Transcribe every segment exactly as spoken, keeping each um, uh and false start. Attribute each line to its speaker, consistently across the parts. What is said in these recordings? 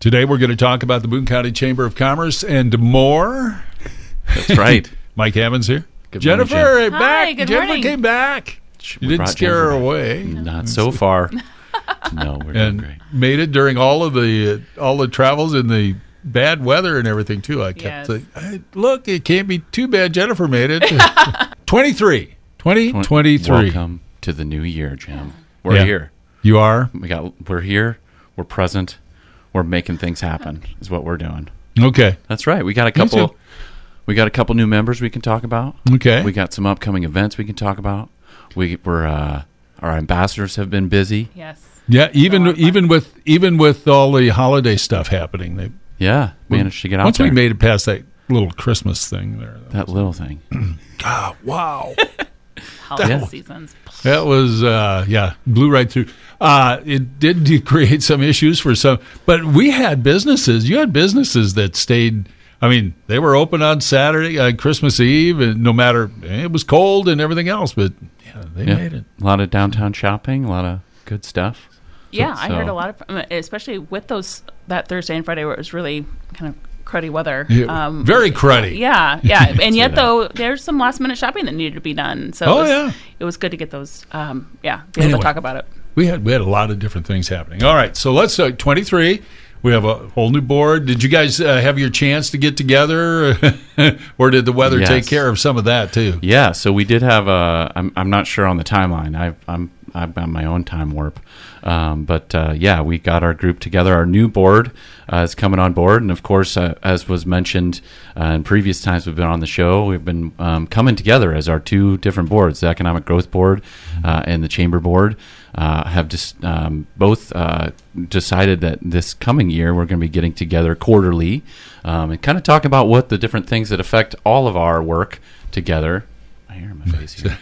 Speaker 1: Today we're going to talk about the Boone County Chamber of Commerce and more.
Speaker 2: That's right.
Speaker 1: Mike Hammond's here.
Speaker 2: Good
Speaker 1: Jennifer,
Speaker 2: morning, Jen.
Speaker 1: back.
Speaker 3: Hi, good
Speaker 1: Jennifer
Speaker 3: morning.
Speaker 1: came back.
Speaker 2: We
Speaker 1: You didn't
Speaker 2: brought
Speaker 1: scare her
Speaker 2: Jennifer
Speaker 1: away.
Speaker 2: Not so far. No, we're doing
Speaker 1: And
Speaker 2: great.
Speaker 1: made it during all of the uh, all the travels and the bad weather and everything too. I kept
Speaker 3: Yes.
Speaker 1: saying, hey, look, it can't be too bad. Jennifer made it. twenty-three. twenty twenty-three.
Speaker 2: Welcome to the new year, Jim. We're
Speaker 1: Yeah.
Speaker 2: here.
Speaker 1: You are?
Speaker 2: We got. We're here. We're present. We're making things happen. Is what we're doing.
Speaker 1: Okay.
Speaker 2: That's right. We got a
Speaker 1: Me
Speaker 2: couple.
Speaker 1: too.
Speaker 2: We got a couple new members we can talk about.
Speaker 1: Okay.
Speaker 2: We got some upcoming events we can talk about. We we're uh, our ambassadors have been busy.
Speaker 3: Yes.
Speaker 1: Yeah, even
Speaker 3: So fun.
Speaker 1: even with even with all the holiday stuff happening, they
Speaker 2: Yeah, managed to get out
Speaker 1: once
Speaker 2: there.
Speaker 1: we made it past that little Christmas thing there.
Speaker 2: that little thing.
Speaker 1: Ah, wow.
Speaker 3: Holiday
Speaker 2: Yeah.
Speaker 3: seasons.
Speaker 1: That was, uh, yeah, blew right through. Uh, it did create some issues for some, but we had businesses. You had businesses that stayed. I mean, they were open on Saturday, uh, Christmas Eve, and no matter it was cold and everything else, but yeah, they
Speaker 2: Yeah.
Speaker 1: made it.
Speaker 2: A lot of downtown shopping. A lot of good stuff.
Speaker 3: Yeah, I
Speaker 2: so-
Speaker 3: heard a lot of, um, especially with those that Thursday and Friday where it was really kind of cruddy weather.
Speaker 1: Yeah,
Speaker 3: Um,
Speaker 1: very cruddy.
Speaker 3: Yeah, yeah, and yet
Speaker 2: that.
Speaker 3: though there's some last minute shopping that needed to be done. So
Speaker 1: Oh,
Speaker 3: it was,
Speaker 1: yeah.
Speaker 3: it was good to get those. Um, yeah, be able
Speaker 1: Anyway.
Speaker 3: to talk about it.
Speaker 1: We had we had a lot of different things happening. All right, so let's uh, twenty-three. We have a whole new board. Did you guys uh, have your chance to get together, or did the weather
Speaker 2: Yes.
Speaker 1: take care of some of that too?
Speaker 2: Yeah, so we did have a. I'm I'm not sure on the timeline. I've I'm I've got my own time warp, um, but uh, yeah, we got our group together. Our new board uh, is coming on board, and of course, uh, as was mentioned uh, in previous times we've been on the show, we've been um, coming together as our two different boards: the Economic Growth Board uh, and the Chamber Board. Uh, have just um, both uh, decided that this coming year we're going to be getting together quarterly um, and kind of talk about what the different things that affect all of our work together. I hear in my face here.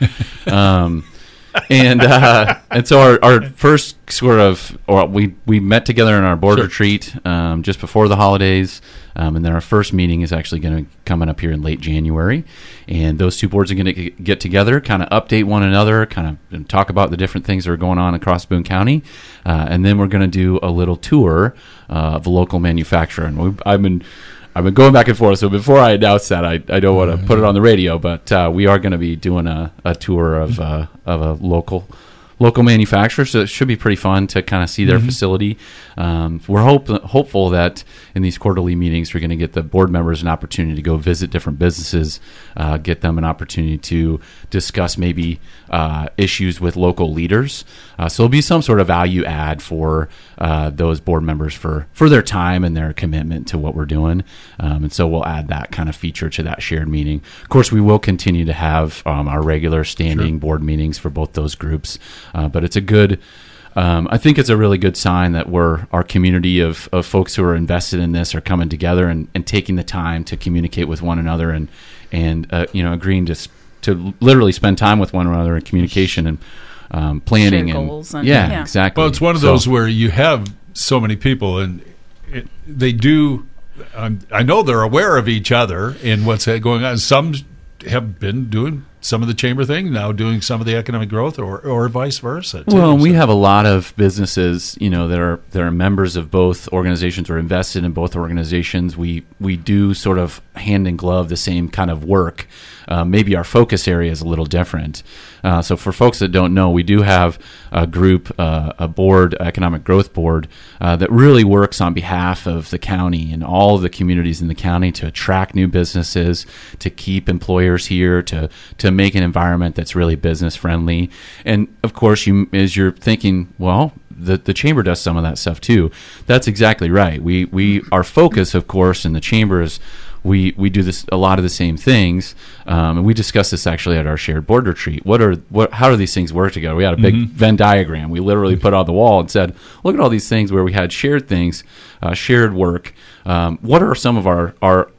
Speaker 2: um, and uh, and so our, our first sort of, or we we met together in our board
Speaker 1: Sure.
Speaker 2: retreat um, just before the holidays, um, and then our first meeting is actually going to coming up here in late January, and those two boards are going to get together, kind of update one another, kind of talk about the different things that are going on across Boone County, uh, and then we're going to do a little tour uh, of a local manufacturer, and we've, I've been. I've been going back and forth, so before I announce that, I, I don't want to put it on the radio, but uh, we are going to be doing a, a tour of uh, of a local local manufacturer, so it should be pretty fun to kind of see their facility. Um, we're hope, hopeful that in these quarterly meetings, we're going to get the board members an opportunity to go visit different businesses, uh, get them an opportunity to discuss maybe uh, issues with local leaders. Uh, so there'll be some sort of value add for uh, those board members for, for their time and their commitment to what we're doing. Um, and so we'll add that kind of feature to that shared meeting. Of course, we will continue to have um, our regular standing
Speaker 1: Sure.
Speaker 2: board meetings for both those groups. Uh, but it's a good, um, I think it's a really good sign that we're, our community of, of folks who are invested in this are coming together and, and taking the time to communicate with one another and, and uh, you know, agreeing to, s- to literally spend time with one another in communication and um, planning.
Speaker 3: Share
Speaker 2: and,
Speaker 3: goals and-
Speaker 2: yeah,
Speaker 3: yeah.
Speaker 2: exactly.
Speaker 1: Well, it's one of
Speaker 2: So-
Speaker 1: those where you have so many people, and it, they do. Um, I know they're aware of each other and what's going on. Some have been doing some of the chamber thing, now doing some of the economic growth, or or vice versa. too.
Speaker 2: Well, we
Speaker 1: So-
Speaker 2: have a lot of businesses, you know, that are that are members of both organizations or invested in both organizations. We we do sort of hand in glove the same kind of work. Uh, maybe our focus area is a little different. Uh, so for folks that don't know, we do have a group, uh, a board, economic growth board, uh, that really works on behalf of the county and all of the communities in the county to attract new businesses, to keep employers here, to to make an environment that's really business friendly. And of course, you as you're thinking, well, the the chamber does some of that stuff too. That's exactly right. We we our focus, of course, in the chamber is we we do this a lot of the same things, um, and we discussed this actually at our shared board retreat. What are what? How do these things work together? We had a big Venn diagram. We literally put on the wall and said, "Look at all these things where we had shared things, uh, shared work. Um, what are some of our our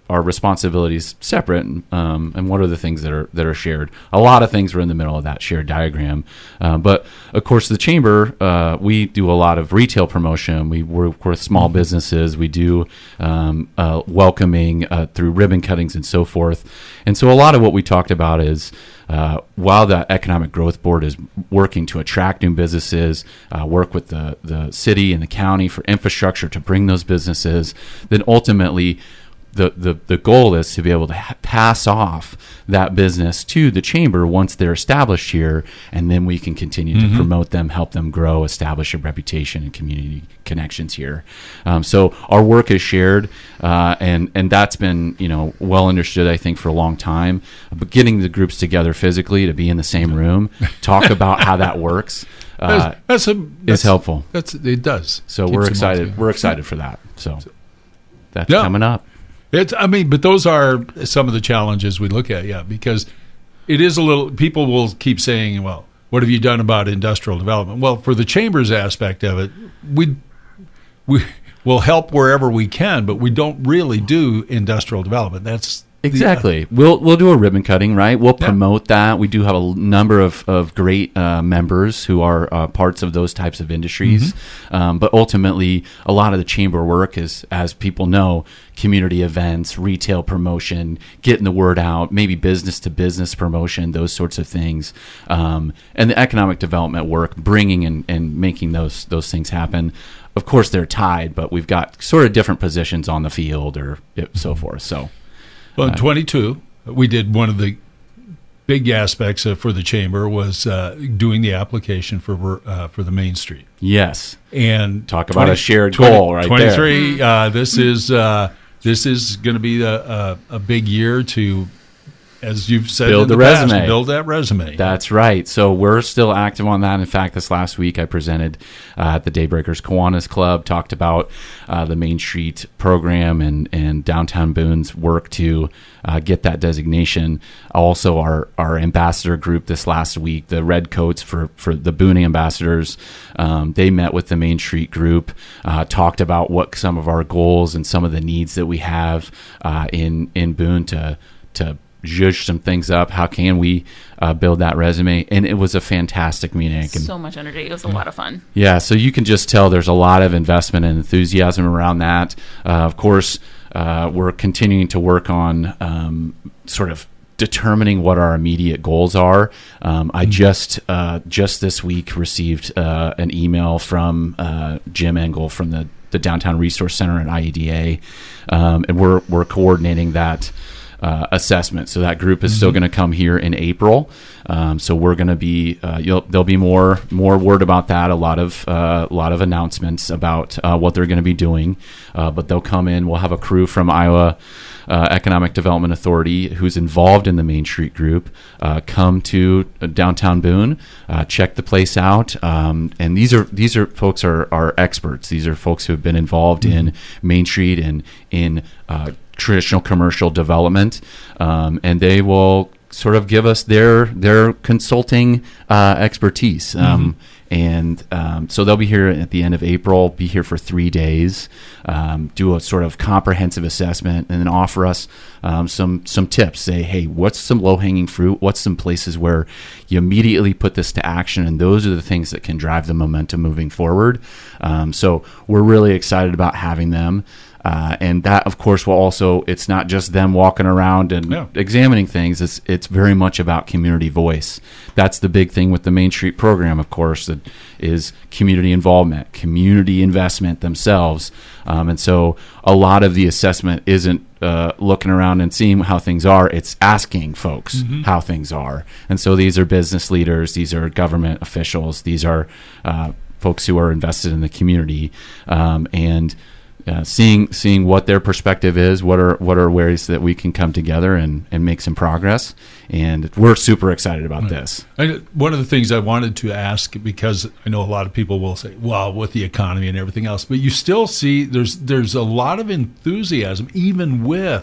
Speaker 2: our responsibilities separate, um, and what are the things that are that are shared. A lot of things are in the middle of that shared diagram. Uh, but of course, the chamber, uh, we do a lot of retail promotion. We work with small businesses. We do um, uh, welcoming uh, through ribbon cuttings and so forth. And so a lot of what we talked about is, Uh, while the Economic Growth Board is working to attract new businesses, uh, work with the, the city and the county for infrastructure to bring those businesses, then ultimately the, the, the goal is to be able to ha- pass off that business to the chamber once they're established here, and then we can continue mm-hmm. to promote them, help them grow, establish a reputation and community connections here. Um, so our work is shared, uh, and and that's been you know well understood, I think, for a long time. But getting the groups together physically to be in the same room, talk about how that works, uh,
Speaker 1: that's, that's a, that's,
Speaker 2: is helpful.
Speaker 1: That's it does.
Speaker 2: So
Speaker 1: Keeps
Speaker 2: we're
Speaker 1: them
Speaker 2: excited.
Speaker 1: motivated.
Speaker 2: We're excited for that. So that's
Speaker 1: Yeah.
Speaker 2: coming up.
Speaker 1: It's, I mean, but those are some of the challenges we look at, yeah, because it is a little, people will keep saying, well, what have you done about industrial development? Well, for the chamber's aspect of it, we we will help wherever we can, but we don't really do industrial development. That's
Speaker 2: Exactly. The, uh, we'll we'll do a ribbon cutting, right? We'll
Speaker 1: yeah.
Speaker 2: promote that. We do have a number of, of great uh, members who are uh, parts of those types of industries. Mm-hmm. Um, but ultimately, a lot of the chamber work is, as people know, community events, retail promotion, getting the word out, maybe business-to-business promotion, those sorts of things. Um, and the economic development work, bringing and, and making those those things happen. Of course, they're tied, but we've got sort of different positions on the field or so forth. So.
Speaker 1: Well, in twenty-two, we did one of the big aspects uh, for the chamber was uh, doing the application for uh, for the Main Street.
Speaker 2: Yes,
Speaker 1: and
Speaker 2: talk about
Speaker 1: twenty,
Speaker 2: a shared
Speaker 1: twenty,
Speaker 2: goal right
Speaker 1: twenty-three,
Speaker 2: there.
Speaker 1: Uh, this is uh, this is going to be a, a, a big year to, as you've said,
Speaker 2: build
Speaker 1: in
Speaker 2: the,
Speaker 1: the past,
Speaker 2: resume.
Speaker 1: Build that resume.
Speaker 2: That's right. So we're still active on that. In fact, this last week I presented uh, at the Daybreakers Kiwanis Club, talked about uh, the Main Street program and, and Downtown Boone's work to uh, get that designation. Also, our, our ambassador group this last week, the Red Coats for, for the Boone ambassadors, um, they met with the Main Street group, uh, talked about what some of our goals and some of the needs that we have uh, in, in Boone to to zhuzh some things up. How can we uh, build that resume? And it was a fantastic meeting. Can,
Speaker 3: so much energy. It was a lot of fun.
Speaker 2: Yeah, so you can just tell there's a lot of investment and enthusiasm around that. Uh, of course, uh, we're continuing to work on um, sort of determining what our immediate goals are. Um, I just uh, just this week received uh, an email from uh, Jim Engel from the, the Downtown Resource Center at I E D A, um, and we're we're coordinating that Uh, assessment. So that group is mm-hmm. still going to come here in April. Um, so we're going to be uh, you'll, there'll be more more word about that. A lot of uh, a lot of announcements about uh, what they're going to be doing. Uh, but they'll come in. We'll have a crew from Iowa uh, Economic Development Authority who's involved in the Main Street group uh, come to downtown Boone, uh, check the place out. Um, and these are these are folks are are experts. These are folks who have been involved mm-hmm. in Main Street and in uh, traditional commercial development, um, and they will sort of give us their their consulting uh, expertise. Um, mm-hmm. And um, so they'll be here at the end of April, be here for three days, um, do a sort of comprehensive assessment, and then offer us um, some some tips. Say, hey, what's some low-hanging fruit? What's some places where you immediately put this to action? And those are the things that can drive the momentum moving forward. Um, so we're really excited about having them. Uh, and that, of course, will also, it's not just them walking around and
Speaker 1: yeah.
Speaker 2: examining things. It's it's very much about community voice. That's the big thing with the Main Street program, of course, that is community involvement, community investment themselves. Um, and so a lot of the assessment isn't uh, looking around and seeing how things are. It's asking folks mm-hmm. how things are. And so these are business leaders. These are government officials. These are uh, folks who are invested in the community. Um, and Uh, seeing seeing what their perspective is, what are what are ways that we can come together and, and make some progress, and we're super excited about
Speaker 1: right.
Speaker 2: this.
Speaker 1: And one of the things I wanted to ask, because I know a lot of people will say, "Well, with the economy and everything else," but you still see there's there's a lot of enthusiasm even with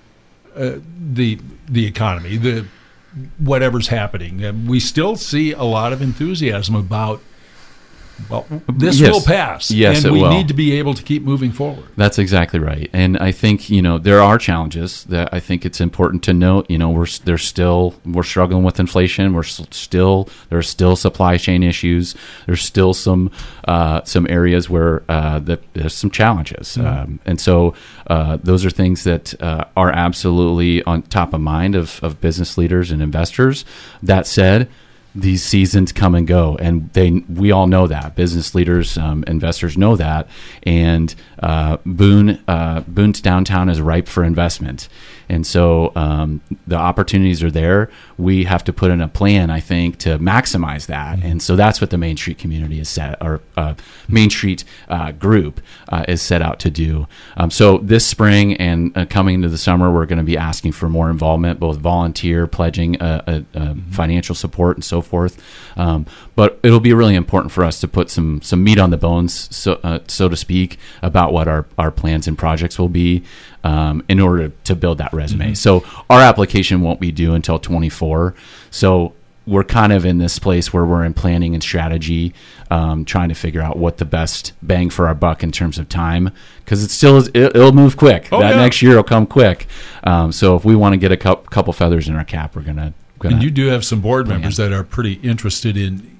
Speaker 1: uh, the the economy, the whatever's happening. We still see a lot of enthusiasm about well, this
Speaker 2: Yes.
Speaker 1: will pass.
Speaker 2: Yes,
Speaker 1: and
Speaker 2: it
Speaker 1: we
Speaker 2: will.
Speaker 1: need to be able to keep moving forward.
Speaker 2: That's exactly right. And I think, you know, there are challenges that I think it's important to note. You know, we're there's still we're struggling with inflation. We're s- still there's still supply chain issues. There's still some uh, some areas where uh, that there's some challenges. Um, and so uh, those are things that uh, are absolutely on top of mind of, of business leaders and investors. That said, these seasons come and go, and they we all know that. Business leaders, um, investors know that, and uh, Boone uh, Boone's downtown is ripe for investment, and so um, the opportunities are there. We have to put in a plan, I think, to maximize that, mm-hmm. and so that's what the Main Street community is set, or uh, Main Street uh, group uh, is set out to do. Um, so this spring and uh, coming into the summer, we're going to be asking for more involvement, both volunteer, pledging uh, uh, uh, mm-hmm. financial support, and so forth. Um, but it'll be really important for us to put some some meat on the bones, so uh, so to speak, about what our, our plans and projects will be um, in order to build that resume. Mm-hmm. So our application won't be due until twenty-four. So we're kind of in this place where we're in planning and strategy, um, trying to figure out what the best bang for our buck in terms of time, because it still is, it, it'll move quick.
Speaker 1: Oh,
Speaker 2: that
Speaker 1: yeah.
Speaker 2: next year will come quick. Um, so if we want to get a couple, couple feathers in our cap, we're gonna. gonna
Speaker 1: And you do have some board
Speaker 2: plan.
Speaker 1: members that are pretty interested in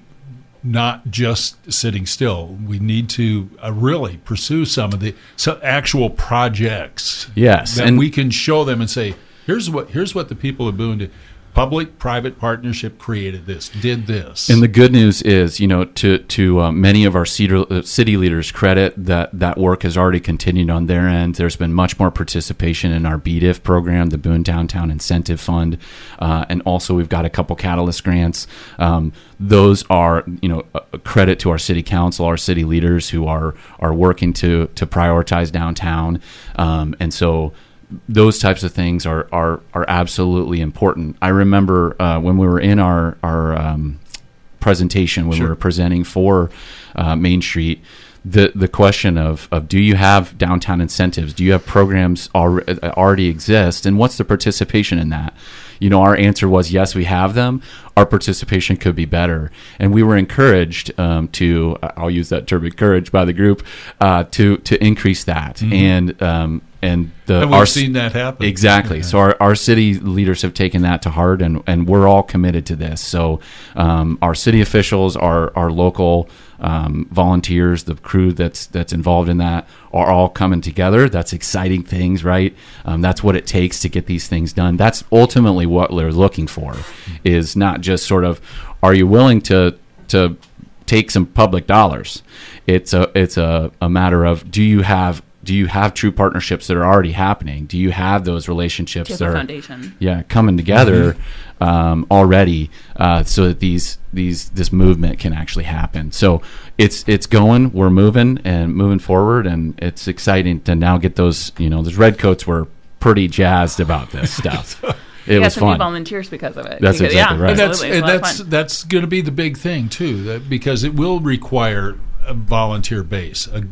Speaker 1: not just sitting still. We need to uh, really pursue some of the some actual projects.
Speaker 2: Yes,
Speaker 1: that
Speaker 2: and-
Speaker 1: we can show them and say, here's what here's what the people of Boone did. Public-private partnership created this, did this.
Speaker 2: And the good news is, you know, to to uh, many of our cedar, uh, city leaders' credit, that that work has already continued on their end. There's been much more participation in our B D I F program, the Boone Downtown Incentive Fund, uh, and also we've got a couple Catalyst grants. Um, those are, you know, a credit to our city council, our city leaders who are are working to to prioritize downtown, um, and so. Those types of things are are are absolutely important. I remember uh, when we were in our our um, presentation, when
Speaker 1: Sure.
Speaker 2: we were presenting for uh, Main Street, the the question of of do you have downtown incentives? Do you have programs al- already exist, and what's the participation in that? You know, our answer was yes, we have them. Our participation could be better, and we were encouraged um, to. I'll use that term, encouraged by the group uh, to to increase that,
Speaker 1: Mm-hmm.
Speaker 2: and um, and the
Speaker 1: and we've
Speaker 2: our,
Speaker 1: seen that happen.
Speaker 2: Exactly.
Speaker 1: Okay.
Speaker 2: So our, our city leaders have taken that to heart, and, and we're all committed to this. So um, our city officials, our our local um, volunteers, the crew that's that's involved in that are all coming together. That's exciting things, right? Um, that's what it takes to get these things done. That's ultimately what they're looking for, is not just sort of, are you willing to to take some public dollars? It's a it's a, a matter of, do you have Do you have true partnerships that are already happening? Do you have those relationships
Speaker 3: Just
Speaker 2: that
Speaker 3: a
Speaker 2: are
Speaker 3: foundation.
Speaker 2: yeah coming together um, already, uh, so that these these this movement can actually happen? So it's it's going, we're moving and moving forward, and it's exciting to now get those. You know, those redcoats were pretty jazzed about this stuff. It
Speaker 3: You got
Speaker 2: was
Speaker 3: some new
Speaker 2: fun.
Speaker 3: volunteers because of it.
Speaker 2: That's
Speaker 3: Because-
Speaker 2: exactly
Speaker 3: yeah,
Speaker 2: right.
Speaker 1: And that's
Speaker 3: absolutely.
Speaker 1: and
Speaker 3: It's a lot of
Speaker 1: that's
Speaker 3: fun.
Speaker 1: that's going to be the big thing too, that, because it will require a volunteer base, a,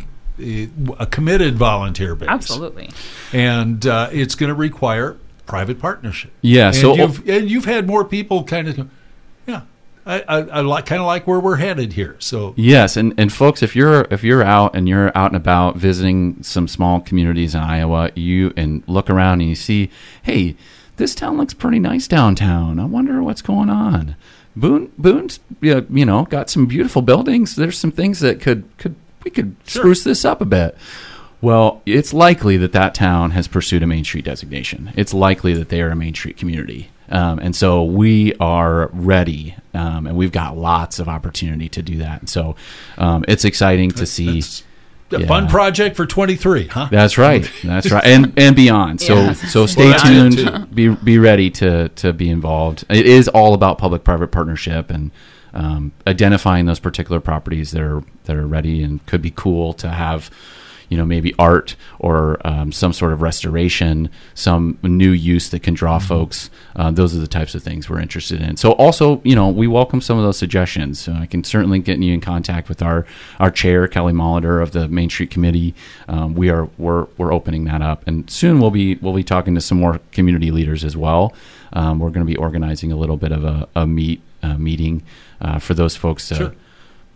Speaker 1: a committed volunteer base.
Speaker 3: Absolutely.
Speaker 1: And uh, it's going to require private partnership.
Speaker 2: Yeah,
Speaker 1: And
Speaker 2: so-
Speaker 1: you've, and you've had more people kind of, yeah, I, I, I like kind of like where we're headed here. So
Speaker 2: Yes, and, and folks, if you're if you're out and you're out and about visiting some small communities in Iowa, you and look around and you see, hey, this town looks pretty nice downtown. I wonder what's going on. Boone Boone's you know got some beautiful buildings. There's some things that could could we could
Speaker 1: Sure.
Speaker 2: spruce this up a bit. Well, it's likely that that town has pursued a Main Street designation. It's likely that they are a Main Street community. Um, and so we are ready, um, and we've got lots of opportunity to do that. And so um, it's exciting to see.
Speaker 1: it's a
Speaker 2: Yeah.
Speaker 1: fun project for twenty-three, huh?
Speaker 2: That's right. That's right, and and beyond. So
Speaker 3: Yeah.
Speaker 2: so stay
Speaker 1: Well, that's
Speaker 2: tuned.
Speaker 1: it, too.
Speaker 2: Be be ready to to be involved. It is all about public-private partnership and um, identifying those particular properties that are that are ready and could be cool to have. You know, maybe art or um, some sort of restoration, some new use that can draw mm-hmm. folks. Uh, those are the types of things we're interested in. So also, you know, we welcome some of those suggestions. So I can certainly get you in contact with our, our chair, Kelly Molitor of the Main Street Committee. Um, we are we're we're opening that up, and soon we'll be we'll be talking to some more community leaders as well. Um, we're going to be organizing a little bit of a, a meet uh, meeting uh, for those folks to.
Speaker 1: Sure.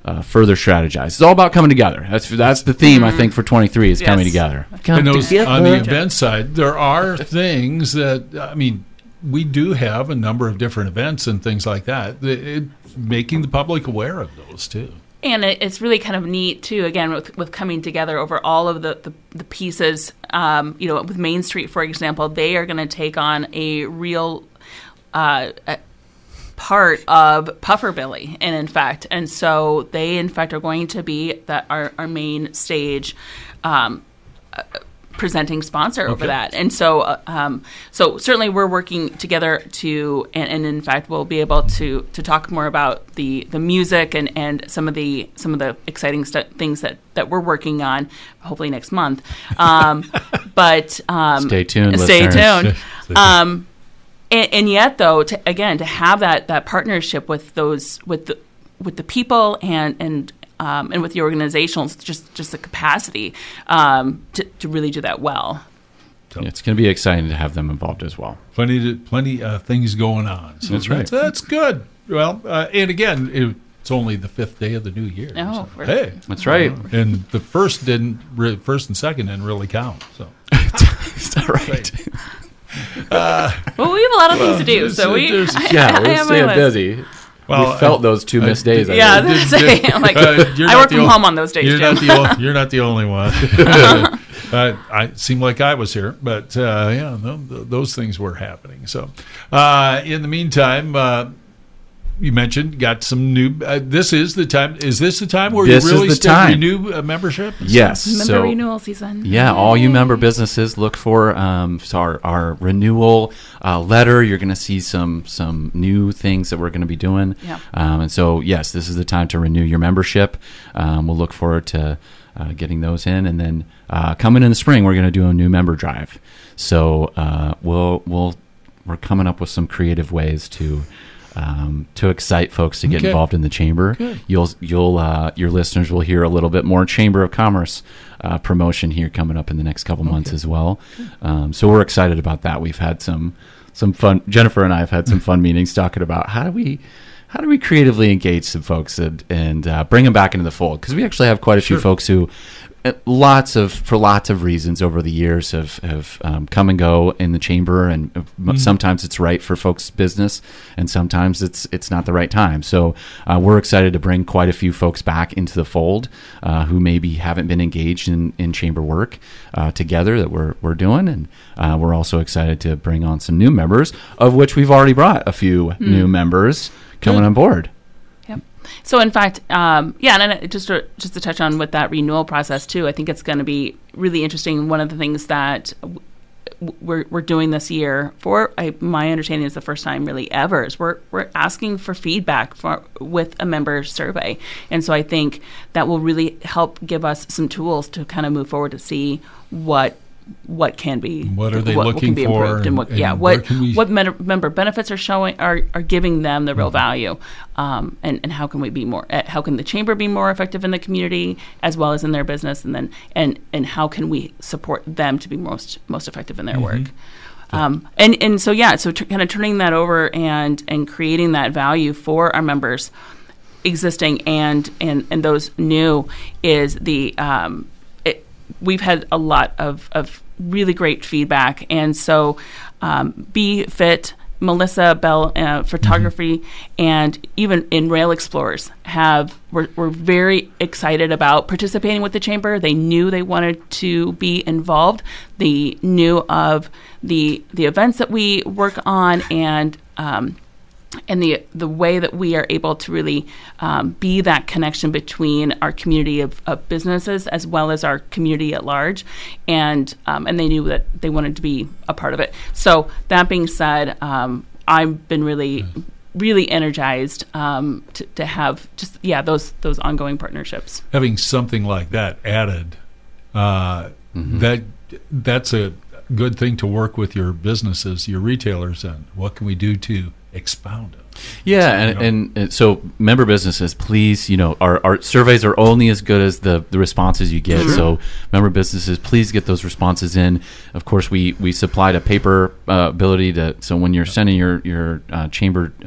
Speaker 2: uh, further strategize. It's all about coming together. That's that's the theme I think for twenty-three is
Speaker 3: Yes.
Speaker 2: coming together. Come
Speaker 1: And those,
Speaker 2: together.
Speaker 1: on the event side, there are things that, I mean, we do have a number of different events and things like that. It, it, making the public aware of those, too.
Speaker 3: And it, it's really kind of neat too. Again, with, with coming together over all of the the, the pieces. Um, you know, with Main Street, for example, they are going to take on a real uh, a part of Pufferbilly, and in fact, and so they in fact are going to be that our our main stage. Um, uh, presenting sponsor over
Speaker 1: Okay.
Speaker 3: that. And so uh, um, so certainly we're working together to, and, and in fact we'll be able to to talk more about the the music and, and some of the some of the exciting stu- things that, that we're working on, hopefully next month. Um, but um,
Speaker 2: Stay tuned,
Speaker 3: Stay
Speaker 2: listeners.
Speaker 3: tuned. Um, and, and yet though, to, again, to have that that partnership with those with the with the people and and Um, and with the organizations, just just the capacity um, to, to really do that well.
Speaker 2: Yeah, it's going to be exciting to have them involved as well.
Speaker 1: Plenty to, plenty uh, things going on. So
Speaker 2: That's right.
Speaker 1: That's, that's good. Well, uh, and again, it, it's only the fifth day of the new year.
Speaker 3: Oh,
Speaker 1: so,
Speaker 3: really?
Speaker 1: hey,
Speaker 2: That's right.
Speaker 1: and the first didn't, re- first and second didn't really count. So
Speaker 2: Is that right?
Speaker 3: Well, we have a lot of things to do,
Speaker 1: there's-
Speaker 3: so we
Speaker 1: there's-
Speaker 3: I,
Speaker 2: Yeah,
Speaker 3: I
Speaker 2: we're
Speaker 3: have my
Speaker 2: staying
Speaker 3: list.
Speaker 2: busy.
Speaker 1: Well,
Speaker 2: we felt
Speaker 1: I-
Speaker 2: those two
Speaker 1: I
Speaker 2: missed days. I
Speaker 3: Yeah,
Speaker 2: think.
Speaker 3: that's it. I'm like,
Speaker 1: Uh, you're
Speaker 3: I
Speaker 1: not
Speaker 3: work
Speaker 1: the
Speaker 3: from
Speaker 1: ol-
Speaker 3: home on those days,
Speaker 1: You're
Speaker 3: Jim.
Speaker 1: not the o- you're not the only one. uh, I seemed like I was here, but uh, yeah, no, th- those things were happening. So, uh, in the meantime, uh, you mentioned got some new. Uh, this is the time. Is this the time where
Speaker 2: This
Speaker 1: you
Speaker 2: is
Speaker 1: really
Speaker 2: the
Speaker 1: still
Speaker 2: time.
Speaker 1: renew a membership?
Speaker 2: Yes.
Speaker 3: Member
Speaker 2: so,
Speaker 3: renewal season.
Speaker 2: Yeah, all you
Speaker 3: Yay.
Speaker 2: member businesses look for um, so our, our renewal uh, letter. You're going to see some some new things that we're going to be doing.
Speaker 3: Yeah.
Speaker 2: Um, and so, yes, this is the time to renew your membership. Um, we'll look forward to uh, getting those in, and then uh, coming in the spring, we're going to do a new member drive. So uh, we'll we'll we're coming up with some creative ways to. Um, to excite folks to get
Speaker 1: Okay.
Speaker 2: involved in the chamber.
Speaker 1: Good.
Speaker 2: You'll you'll uh, your listeners will hear a little bit more Chamber of Commerce uh, promotion here coming up in the next couple months as well. Um, so we're excited about that. We've had some some fun. Jennifer and I have had some fun meetings talking about how do we how do we creatively engage some folks and and uh, bring them back into the fold, because we actually have quite a few
Speaker 1: Sure.
Speaker 2: folks who. uh, Lots of for lots of reasons over the years have have um, come and go in the chamber, and uh, m sometimes it's right for folks' business, and sometimes it's it's not the right time. So uh, we're excited to bring quite a few folks back into the fold uh, who maybe haven't been engaged in, in chamber work uh, together that we're we're doing, and uh, we're also excited to bring on some new members, of which we've already brought a few new members coming
Speaker 1: Good.
Speaker 2: on board.
Speaker 3: Yep. So in fact, um, yeah, and then just to, just to touch on with that renewal process too, I think it's going to be really interesting. One of the things that w- we're we're doing this year, for I, my understanding is the first time really ever, is we're we're asking for feedback for with a member survey, and so I think that will really help give us some tools to kind of move forward to see what. What can be?
Speaker 1: What are they
Speaker 3: what,
Speaker 1: looking
Speaker 3: what can be
Speaker 1: for,
Speaker 3: improved, and,
Speaker 1: and-
Speaker 3: what?
Speaker 1: and
Speaker 3: yeah,
Speaker 1: where
Speaker 3: what
Speaker 1: can we-
Speaker 3: what men- member benefits are showing are, are giving them the real
Speaker 1: Mm-hmm.
Speaker 3: value, um, and and how can we be more? Uh, how can the chamber be more effective in the community as well as in their business, and then and and how can we support them to be most most effective in their
Speaker 1: Mm-hmm.
Speaker 3: work? Um, and and so yeah, so t- kind of turning that over and and creating that value for our members, existing and and and those new, is the um, it, we've had a lot of, of really great feedback. And so um, Be Fit, Melissa Bell uh, Photography, and even in Rail Explorers have were, were very excited about participating with the chamber. They knew they wanted to be involved. They knew of the the events that we work on, and um, and the the way that we are able to really um, be that connection between our community of, of businesses as well as our community at large, and um, and they knew that they wanted to be a part of it. So that being said, um, I've been really really energized um, to, to have just yeah those those ongoing partnerships.
Speaker 1: Having something like that added, uh, that that's a good thing to work with your businesses, your retailers, on. What can we do to expound it?
Speaker 2: Yeah,
Speaker 1: So, you
Speaker 2: and,
Speaker 1: know.
Speaker 2: and, and so member businesses, please, you know, our, our surveys are only as good as the, the responses you get. So member businesses, please get those responses in. Of course, we, we supplied a paper uh, ability to, so when you're sending your, your uh, chamber uh,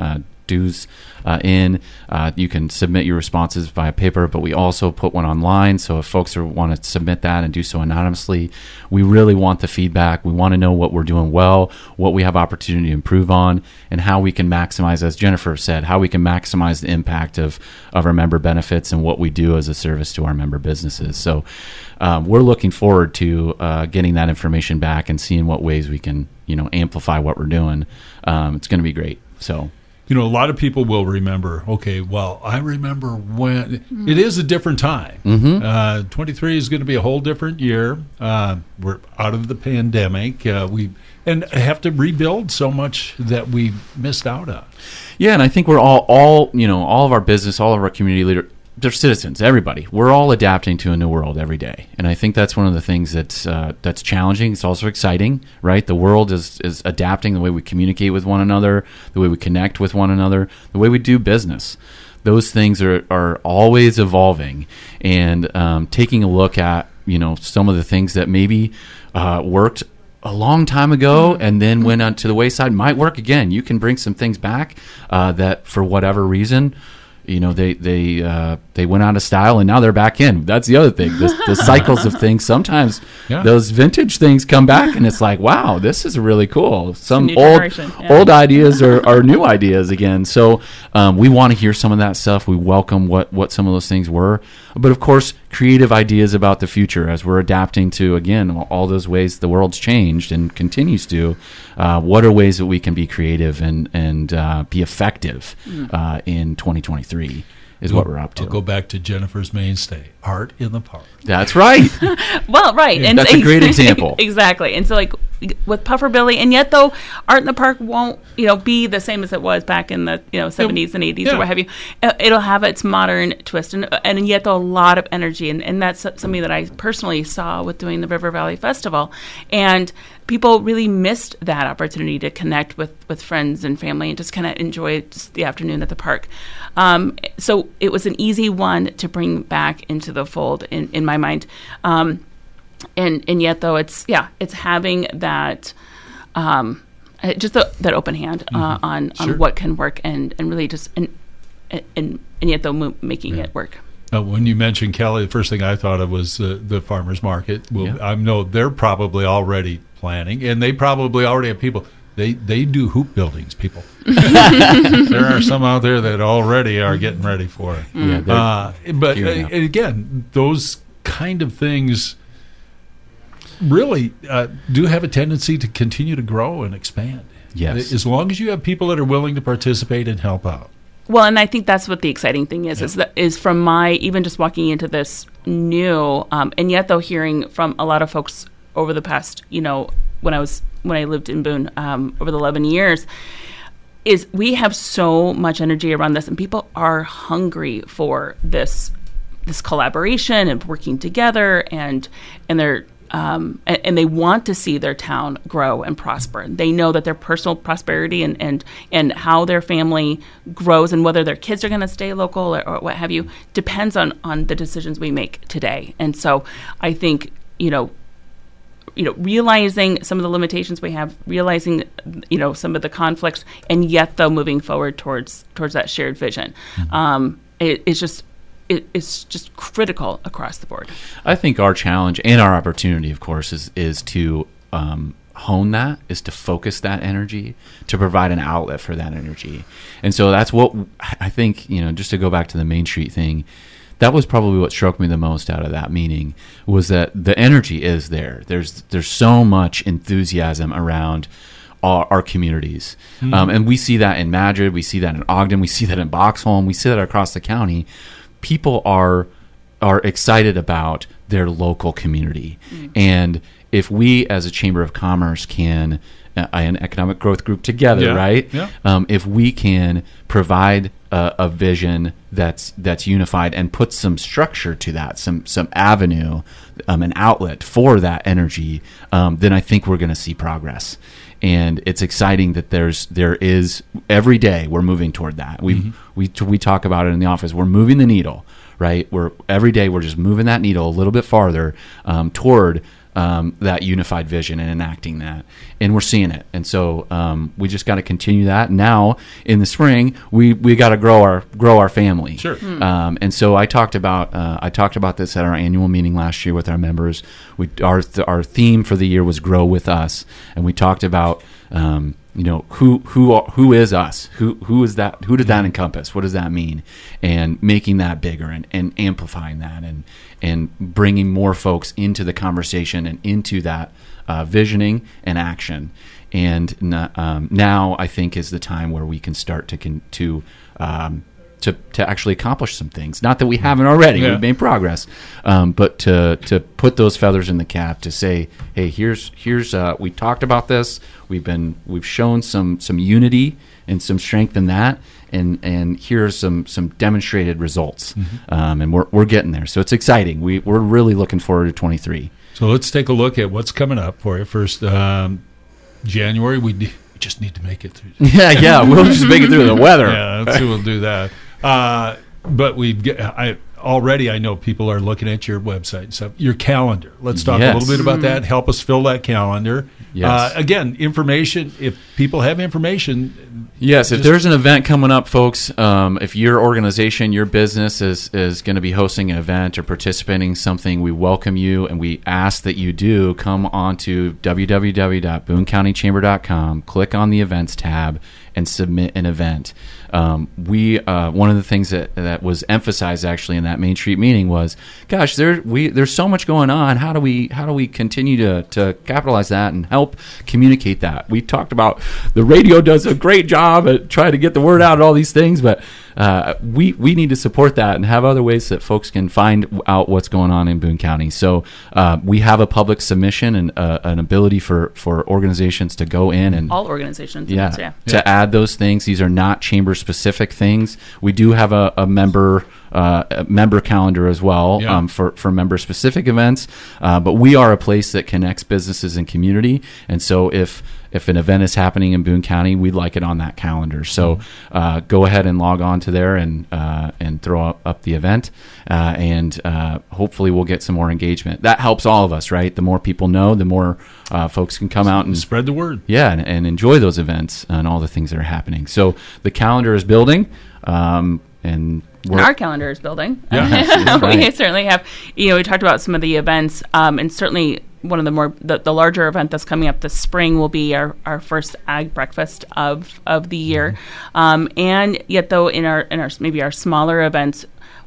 Speaker 2: dues uh, in. Uh, you can submit your responses via paper, but we also put one online. So if folks are, want to submit that and do so anonymously, we really want the feedback. We want to know what we're doing well, what we have opportunity to improve on, and how we can maximize, as Jennifer said, how we can maximize the impact of, of our member benefits and what we do as a service to our member businesses. So um, we're looking forward to uh, getting that information back and seeing what ways we can, you know, amplify what we're doing. Um, it's going to be great. So,
Speaker 1: you know, a lot of people will remember, okay, well, I remember when mm-hmm. it is a different time. Mm-hmm. Uh, twenty-three is going to be a whole different year. Uh, we're out of the pandemic. Uh, we and have to rebuild so much that we missed out on.
Speaker 2: Yeah, and I think we're all, all you know, all of our business, all of our community leaders, they're citizens, everybody. We're all adapting to a new world every day. And I think that's one of the things that's uh, that's challenging. It's also exciting, right? The world is, is adapting, the way we communicate with one another, the way we connect with one another, the way we do business. Those things are, are always evolving. And um, taking a look at, you know, some of the things that maybe uh, worked a long time ago and then went on to the wayside might work again. You can bring some things back uh, that for whatever reason, you know, they they uh, they went out of style and now they're back in. That's the other thing. The, the cycles of things. Sometimes yeah. those vintage things come back and it's like, wow, this is really cool. Some old yeah. old ideas are, are new ideas again. So um, we want to hear some of that stuff. We welcome what, what some of those things were. But of course, creative ideas about the future as we're adapting to, again, all those ways the world's changed and continues to. Uh, what are ways that we can be creative and, and uh, be effective uh, in twenty twenty-three is what we're up to.
Speaker 1: I'll go back to Jennifer's mainstay, art in the park.
Speaker 2: That's right.
Speaker 3: Well, right.
Speaker 2: And that's a great example.
Speaker 3: Exactly. And so like with Puffer Billy, and yet though art in the park won't, you know, be the same as it was back in the, you know, seventies and eighties yeah. or what have you. It'll have its modern twist and and yet though a lot of energy. And, and that's something that I personally saw with doing the River Valley Festival. And people really missed that opportunity to connect with, with friends and family and just kind of enjoy just the afternoon at the park. Um, so it was an easy one to bring back into the fold in, in my mind. Um, and, and yet though it's, yeah, it's having that, um, just the, that open hand uh, mm-hmm. on, on sure. what can work and, and really just, and, and, and yet though mo- making yeah. it work.
Speaker 1: Uh, when you mentioned Kelly, the first thing I thought of was uh, the farmers market. Well, yeah. I know they're probably already planning, and they probably already have people. They they do hoop buildings, people. There are some out there that already are getting ready for it.
Speaker 2: Yeah,
Speaker 1: uh, but uh, again, those kind of things really uh, do have a tendency to continue to grow and expand.
Speaker 2: Yes,
Speaker 1: as long as you have people that are willing to participate and help out.
Speaker 3: Well, and I think that's what the exciting thing is, yeah. is that is from my, even just walking into this new, um, and yet though hearing from a lot of folks over the past, you know, when I was, when I lived in Boone um, over the eleven years, is we have so much energy around this and people are hungry for this, this collaboration and working together and, and they're, Um, and, and they want to see their town grow and prosper. They know that their personal prosperity and, and, and how their family grows and whether their kids are going to stay local or, or what have you depends on, on the decisions we make today. And so I think, you know, you know, realizing some of the limitations we have, realizing, you know, some of the conflicts, and yet though moving forward towards towards that shared vision, mm-hmm. um, it, it's just. It, it's just critical across the board.
Speaker 2: I think our challenge and our opportunity, of course, is is to um, hone that, is to focus that energy, to provide an outlet for that energy. And so that's what I think, you know, just to go back to the Main Street thing, that was probably what struck me the most out of that meeting, was that the energy is there. There's there's so much enthusiasm around our, our communities. Mm-hmm. Um, and we see that in Madrid, we see that in Ogden, we see that in Boxholm, we see that across the county. People are are excited about their local community. Mm. And if we as a Chamber of Commerce can, uh, an economic growth group together,
Speaker 1: yeah.
Speaker 2: right?
Speaker 1: Yeah.
Speaker 2: Um, if we can provide a, a vision that's that's unified and put some structure to that, some some avenue, um, an outlet for that energy, um, then I think we're going to see progress. And it's exciting that there's there is every day we're moving toward that. We mm-hmm. we we talk about it in the office. We're moving the needle, right? We're every day we're just moving that needle a little bit farther um, toward um, that unified vision and enacting that. And we're seeing it. And so um, we just got to continue that. Now, in the spring, we, we got to grow our grow our family.
Speaker 1: Sure. Mm.
Speaker 2: Um, and so I talked about uh, I talked about this at our annual meeting last year with our members. We our th- our theme for the year was Grow with Us, and we talked about um, you know who who are, who is us, who who is that, who does that encompass, what does that mean, and making that bigger and, and amplifying that and and bringing more folks into the conversation and into that uh, visioning and action. And um, now I think is the time where we can start to con- to um, to to actually accomplish some things. Not that we haven't already;
Speaker 1: Yeah.
Speaker 2: we've made progress, um, but to to put those feathers in the cap to say, hey, here's here's uh, we talked about this. We've been we've shown some some unity and some strength in that, and and here's some some demonstrated results,
Speaker 1: Mm-hmm.
Speaker 2: um, and we're we're getting there. So it's exciting. We we're really looking forward to twenty-three.
Speaker 1: So let's take a look at what's coming up for you. First, um, January, we, d- we just need to make it through.
Speaker 2: Yeah, yeah, we'll just make it through the weather.
Speaker 1: Yeah, let's see, we'll do that. Uh, but we've get, I already I know people are looking at your website and stuff. Your calendar. Let's talk
Speaker 2: Yes.
Speaker 1: a little bit about that. Help us fill that calendar.
Speaker 2: Yes.
Speaker 1: Uh, again, information. If people have information,
Speaker 2: Yes, if
Speaker 1: Just-
Speaker 2: there's an event coming up, folks, um, if your organization, your business is, is going to be hosting an event or participating in something, we welcome you, and we ask that you do come on to w w w dot boone county chamber dot com, click on the events tab, and submit an event. Um, we uh, one of the things that, that was emphasized actually in that Main Street meeting was, gosh, there we there's so much going on. How do we how do we continue to, to capitalize that and help communicate that? We talked about the radio does a great job at trying to get the word out and all these things, but uh, we we need to support that and have other ways that folks can find out what's going on in Boone County. So uh, we have a public submission and uh, an ability for, for organizations to go in and
Speaker 3: All organizations.
Speaker 2: yeah,
Speaker 3: yeah.
Speaker 2: to add those things. These are not chamber specific things. We do have a, a member uh, a member calendar as well
Speaker 1: Yeah.
Speaker 2: um, for for member specific events. Uh, but we are a place that connects businesses and community. And so if if an event is happening in Boone County, we'd like it on that calendar. So uh, go ahead and log on to there and uh, and throw up, up the event, uh, and uh, hopefully we'll get some more engagement. That helps all of us, right? The more people know, the more uh, folks can come out and
Speaker 1: spread the word.
Speaker 2: yeah, and, and enjoy those events and all the things that are happening. So the calendar is building, um, and
Speaker 3: And
Speaker 2: we're,
Speaker 3: our calendar is building.
Speaker 1: Yeah.
Speaker 2: That's
Speaker 3: we
Speaker 2: right.
Speaker 3: certainly have. You know, we talked about some of the events, um, and certainly one of the more the, the larger event that's coming up this spring will be our, our first ag breakfast of of the year. Um, and yet, though, in our in our maybe our smaller events,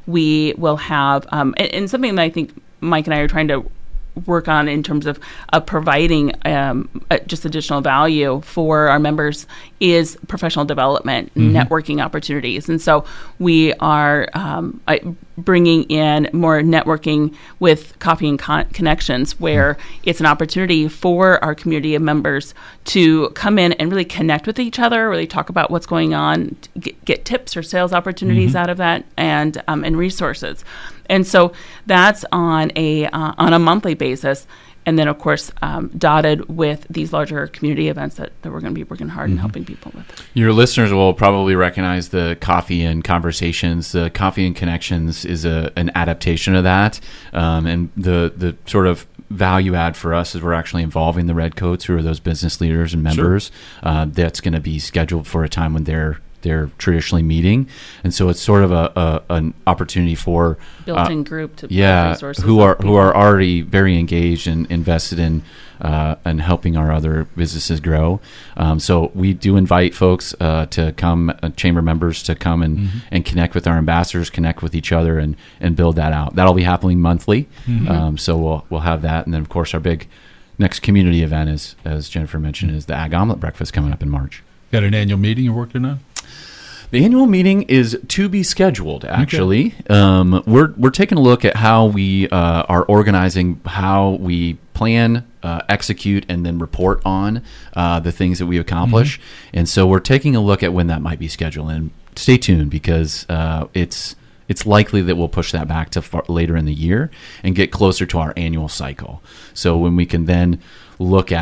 Speaker 3: we will have um, and, and something that I think Mike and I are trying to work on in terms of, of providing um, uh, just additional value for our members is professional development,
Speaker 1: Mm-hmm.
Speaker 3: networking opportunities. And so we are um, I, bringing in more networking with Coffee and Con- Connections, where
Speaker 1: Mm-hmm.
Speaker 3: it's an opportunity for our community of members to come in and really connect with each other, really talk about what's going on, get, get tips or sales opportunities
Speaker 1: Mm-hmm.
Speaker 3: out of that, and um, and resources. And so that's on a uh, on a monthly basis, and then of course um, dotted with these larger community events that, that we're going to be working hard and helping people with.
Speaker 2: your listeners will probably recognize the Coffee and Conversations. The Coffee and Connections is a an adaptation of that, um, and the the sort of value add for us is we're actually involving the Redcoats, who are those business leaders and members. Uh, that's going to be scheduled for a time when they're they're traditionally meeting, and so it's sort of a, a an opportunity for
Speaker 3: Built-in
Speaker 2: uh,
Speaker 3: group to build
Speaker 2: yeah
Speaker 3: resources
Speaker 2: who
Speaker 3: on
Speaker 2: are who
Speaker 3: people.
Speaker 2: are already very engaged and invested in uh, and helping our other businesses grow. Um, so we do invite folks uh, to come, uh, chamber members to come and,
Speaker 1: Mm-hmm.
Speaker 2: and connect with our ambassadors, connect with each other, and and build that out. That'll be happening monthly.
Speaker 1: Mm-hmm.
Speaker 2: Um, so we'll we'll have that, and then of course our big next community event is, as Jennifer mentioned, is the Ag Omelet Breakfast coming up in March.
Speaker 1: Got an annual meeting you're working on?
Speaker 2: The annual meeting is to be scheduled. Actually, um, we're we're taking a look at how we uh, are organizing, how we plan, uh, execute, and then report on uh, the things that we accomplish. And so we're taking a look at when that might be scheduled. And stay tuned, because uh, it's it's likely that we'll push that back to far later in the year and get closer to our annual cycle. So when we can then look at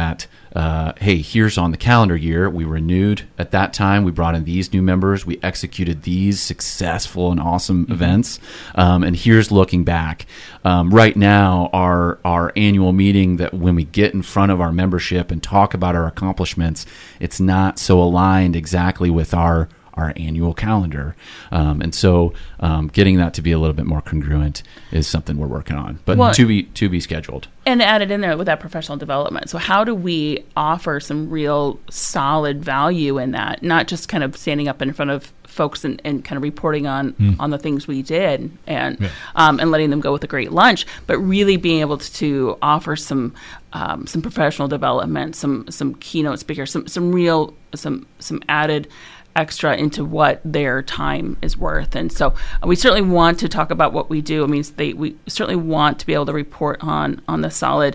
Speaker 2: uh, hey, here's on the calendar year, we renewed at that time, we brought in these new members, we executed these successful and awesome mm-hmm. events, um, and here's looking back. Um, right now, our our annual meeting, that when we get in front of our membership and talk about our accomplishments, it's not so aligned exactly with our our annual calendar. Um, and so um, getting that to be a little bit more congruent is something we're working on, but well, to be to be scheduled.
Speaker 3: And added in there with that professional development. So how do we offer some real solid value in that, not just kind of standing up in front of folks and, and kind of reporting on, mm. on the things we did and yeah. um, and letting them go with a great lunch, but really being able to, to offer some um, some professional development, some some keynote speakers, some some real some some added extra into what their time is worth. And so uh, we certainly want to talk about what we do. I mean, they, we certainly want to be able to report on on the solid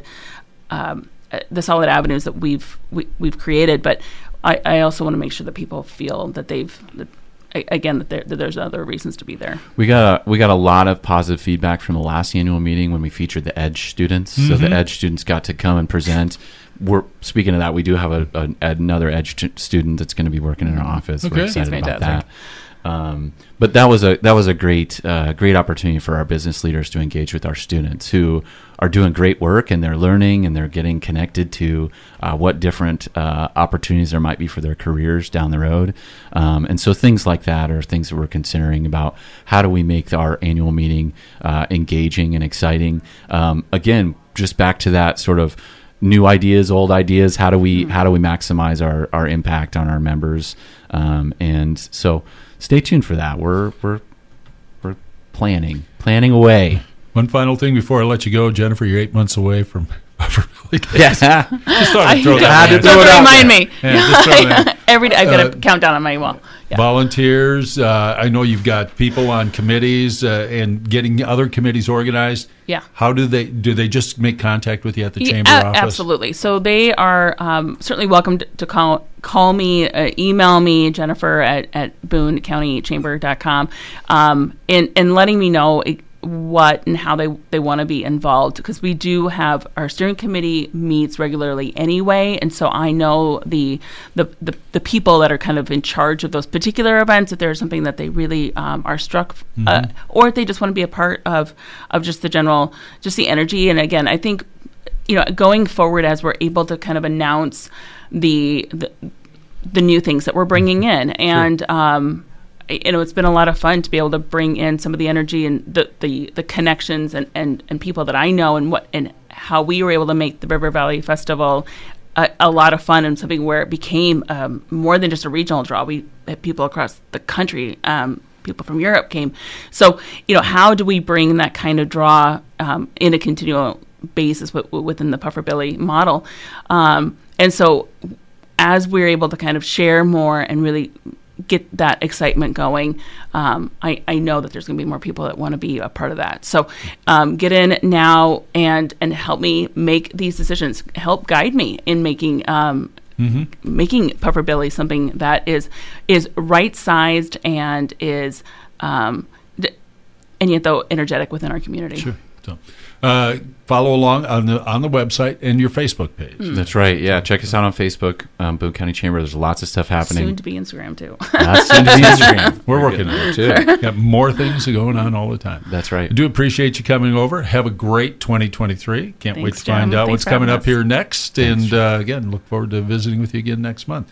Speaker 3: um, uh, the solid avenues that we've we, we've created. But I, I also want to make sure that people feel that they've that, again that, there, that there's other reasons to be there.
Speaker 2: We got a, we got a lot of positive feedback from the last annual meeting when we featured the EDGE students. Mm-hmm. So the EDGE students got to come and present. We're speaking of that. We do have a, a another EDGE t- student that's going to be working in our office.
Speaker 1: Okay.
Speaker 2: We're excited about that. Um, but that was a that was a great uh, great opportunity for our business leaders to engage with our students who are doing great work, and they're learning and they're getting connected to uh, what different uh, opportunities there might be for their careers down the road. Um, and so things like that are things that we're considering about how do we make our annual meeting uh, engaging and exciting. Um, again, just back to that sort of new ideas, old ideas. How do we mm-hmm. how do we maximize our, our impact on our members? Um, and so stay tuned for that. We're we're we're planning planning away.
Speaker 1: One final thing before I let you go, Jennifer. You're eight months away from.
Speaker 2: Yes,
Speaker 1: just thought I'd throw
Speaker 3: I,
Speaker 1: that.
Speaker 3: I, throw it remind me.
Speaker 1: Yeah, just throw that.
Speaker 3: Every day I've got a
Speaker 1: uh,
Speaker 3: countdown on my wall.
Speaker 1: Yeah. Volunteers. Uh, I know you've got people on committees uh, and getting other committees organized.
Speaker 3: Yeah.
Speaker 1: How do they do? They just make contact with you at the
Speaker 3: yeah,
Speaker 1: chamber
Speaker 3: a-
Speaker 1: office?
Speaker 3: Absolutely. So they are um, certainly welcome to, to call call me, uh, email me, Jennifer at, at boone county chamber dot com, um, and and letting me know it, what and how they, they want to be involved, because we do have our steering committee meets regularly anyway, and so I know the, the the the people that are kind of in charge of those particular events, if there's something that they really um, are struck, mm-hmm. uh, or if they just want to be a part of of just the general, just the energy. And again, I think, you know, going forward as we're able to kind of announce the the, the new things that we're bringing in, and sure. um, you know, it's been a lot of fun to be able to bring in some of the energy and the, the, the connections and, and, and people that I know, and what and how we were able to make the River Valley Festival a, a lot of fun, and something where it became um, more than just a regional draw. We had people across the country, um, people from Europe came. So, you know, how do we bring that kind of draw um, in a continual basis w- w- within the Puffer Billy model? Um, and so as we're able to kind of share more and really get that excitement going, um, I, I know that there's going to be more people that want to be a part of that. So um, get in now and and help me make these decisions. Help guide me in making um, mm-hmm. making Puffer Billy something that is is right sized and is um, d- and yet though energetic within our community.
Speaker 1: Sure. So, uh, follow along on the on the website and your Facebook page.
Speaker 2: Mm. That's right. Yeah, check us out on Facebook, um, Boone County Chamber. There's lots of stuff happening.
Speaker 3: Soon to be Instagram too.
Speaker 2: uh, soon to be Instagram.
Speaker 1: We're working on it too. Got more things going on all the time.
Speaker 2: That's right.
Speaker 1: I do appreciate you coming over. Have a great twenty twenty-three. Can't
Speaker 3: Thanks,
Speaker 1: wait to find
Speaker 3: Jim.
Speaker 1: out
Speaker 3: Thanks
Speaker 1: what's
Speaker 3: for
Speaker 1: coming
Speaker 3: having
Speaker 1: up
Speaker 3: us.
Speaker 1: here next.
Speaker 2: Thanks.
Speaker 1: And uh, again, look forward to visiting with you again next month.